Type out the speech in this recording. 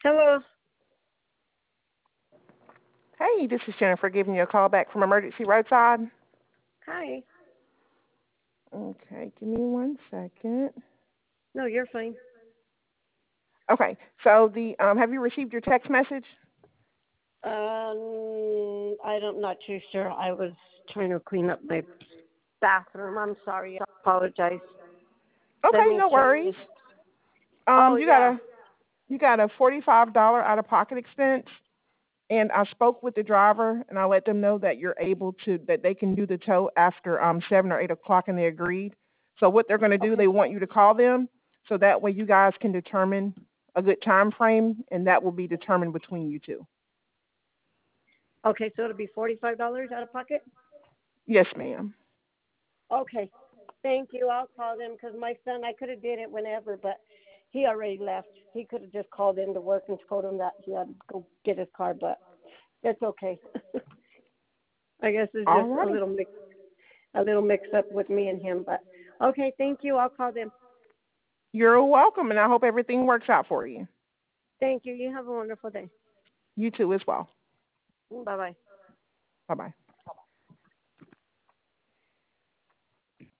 Hello. Hey, this is Jennifer giving you a call back from Emergency Roadside. Hi. Okay, give me one second. No, you're fine. Okay, so the have you received your text message? I'm not too sure. I was trying to clean up my bathroom. I'm sorry. I apologize. Let Okay, me no check. worries. Oh You got yeah. a $45 out of pocket expense, and I spoke with the driver, and I let them know that you're able to that they can do the tow after 7 or 8 o'clock, and they agreed. So what they're going to do, Okay. they want you to call them, so that way you guys can determine a good time frame, and that will be determined between you two. Okay, so it'll be $45 out of pocket. Yes, ma'am. Okay. Thank you. I'll call them because my son. I could have did it whenever, but he already left. He could have just called in to work and told him that he had to go get his car, but it's okay. I guess it's All just right. a little mix up with me and him, but okay. Thank you. I'll call them. You're welcome, and I hope everything works out for you. Thank you. You have a wonderful day. You too as well. Bye bye. Bye bye.